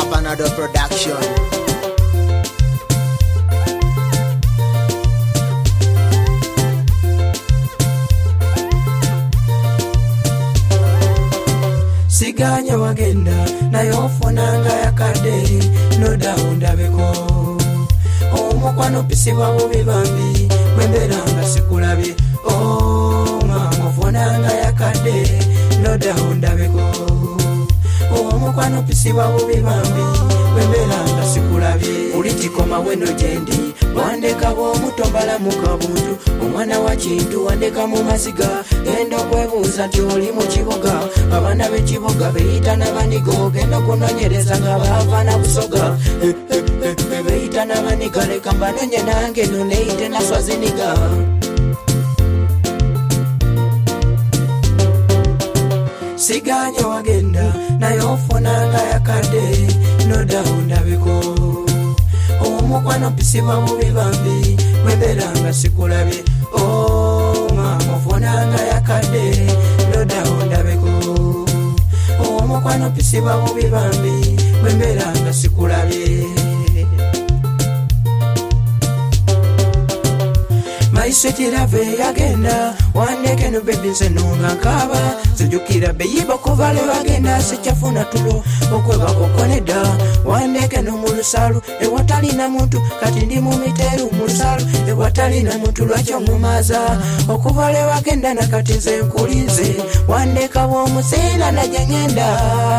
Panado Production. Siganye wagenda naye ofunanga yakadde no dawunda beko omukwano pisibwa bubi bambi bwemberanga sikulabye mama ofunanga yakadde no dawunda beko omukwano pisibwa bubi bambi bwemberanga sikulabye ulitikoma weno gyendi wandeka bw'omutombala mu kabuntu omwana wa kintu wandeka mu maziga genda okwebuuza nti oli mu kibuga abaana b'ekibuga beyita n'abaniga ogenda kunonyereza nga baava na busoga beyita n'abaniga leka mbanonye nange no neyite na swaziniga siganye wagenda naye ofunanga yakadde no dawunda beko omukwano pisibwa bubi bambi bwemberanga sikulabye mama ofunanga yakadde no dawunda beko omukwano pisibwa bubi bambi bwemberanga sikulabye maiswetirave yagenda wandeke no bebi nsenunga nkaba zijukira beyiba kuvale wagenda sikyafuna tulo okwebakokoneda wandeke no mu lusalu ewatalina muntu kati ndi mu miteru mu lusalu ewatalina muntu lwakyo mumaza okuvale wagenda nakati nze nkulize wandeka bw'omuseera najye ngenda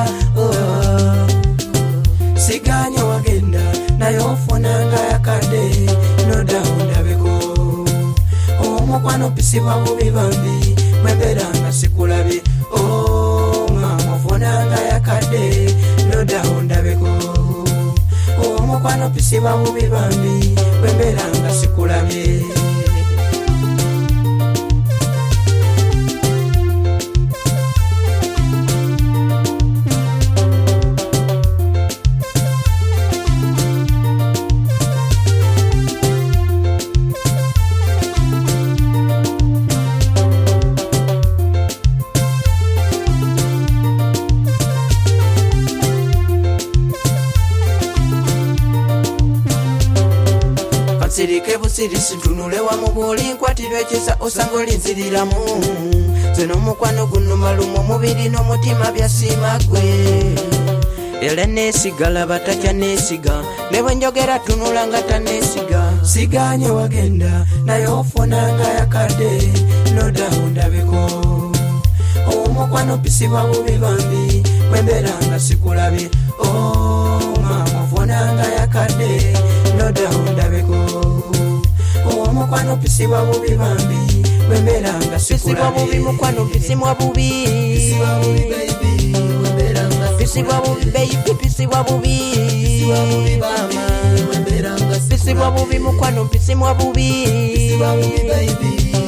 siganye wagenda naye ofunanga yakadde no dawunda beko omukwano pisibwa bubi bambi bwemberanga sikulabye mama ofunanga yakadde no dawunda beko omukwano pisibwa bubi bambi bwemberanga sikulabye sirike busirisi tunule wa mubuli nkwatira ekisa osanga olinziriramu zino omukwano guno malumu omubiri n'omutima byasiima gwe era neesigala batakya neesiga ne bwe njogera tunula nga taneesiga siganye wagenda naye ofunanga yakadde no dawunda beko omukwano pisibwa bubi bambi bwemberanga sikulabye mama ofunanga yakadde no dawunda beko omukwano pisibwa bubi bambi bwemberanga pisibwa bubi mukwano pisibwa bubi pisibwa bubi baby pisibwa bubi mama pisibwa bubi mukwano pisibwa bubi